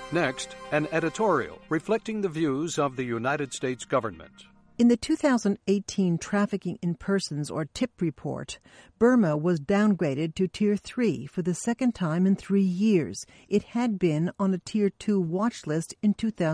Next, an editorial reflecting the views of the United States government. In the 2018 Trafficking in Persons, or TIP report, Burma was downgraded to Tier 3 for the second time in 3 years. It had been on a Tier 2 watch list in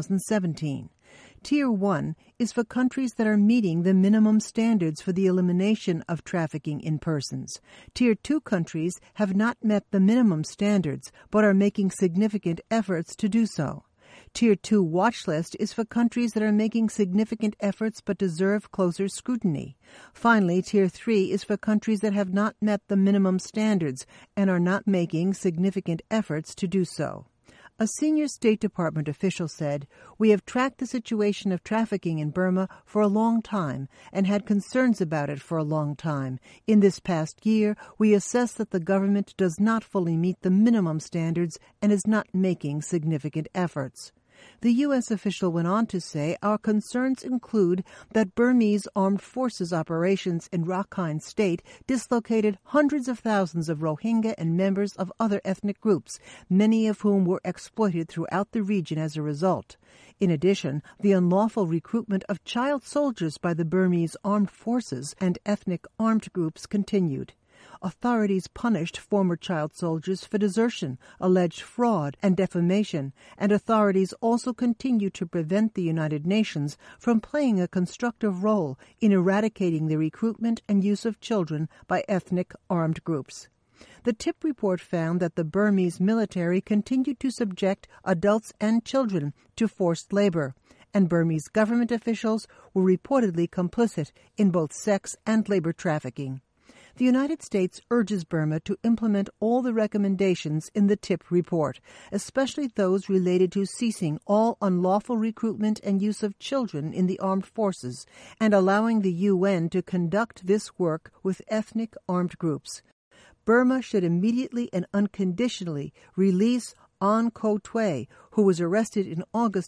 2017. Tier 1 is for countries that are meeting the minimum standards for the elimination of trafficking in persons. Tier 2 countries have not met the minimum standards, but are making significant efforts to do so. Tier 2 watch list is for countries that are making significant efforts but deserve closer scrutiny. Finally, Tier 3 is for countries that have not met the minimum standards and are not making significant efforts to do so. A senior State Department official said, "We have tracked the situation of trafficking in Burma for a long time and had concerns about it for a long time. In this past year, we assess that the government does not fully meet the minimum standards and is not making significant efforts." The U.S. official went on to say, "Our concerns include that Burmese armed forces operations in Rakhine State dislocated hundreds of thousands of Rohingya and members of other ethnic groups, many of whom were exploited throughout the region as a result. In addition, the unlawful recruitment of child soldiers by the Burmese armed forces and ethnic armed groups continued. Authorities punished former child soldiers for desertion, alleged fraud, and defamation, and authorities also continue to prevent the United Nations from playing a constructive role in eradicating the recruitment and use of children by ethnic armed groups." The TIP report found that the Burmese military continued to subject adults and children to forced labor, and Burmese government officials were reportedly complicit in both sex and labor trafficking. The United States urges Burma to implement all the recommendations in the TIP report, especially those related to ceasing all unlawful recruitment and use of children in the armed forces and allowing the UN to conduct this work with ethnic armed groups. Burma should immediately and unconditionally release An Ko Twe, who was arrested in August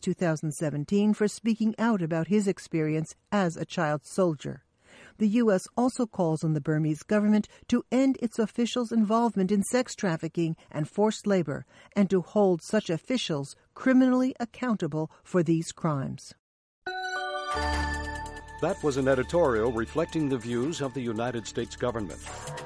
2017 for speaking out about his experience as a child soldier. The U.S. also calls on the Burmese government to end its officials' involvement in sex trafficking and forced labor and to hold such officials criminally accountable for these crimes. That was an editorial reflecting the views of the United States government.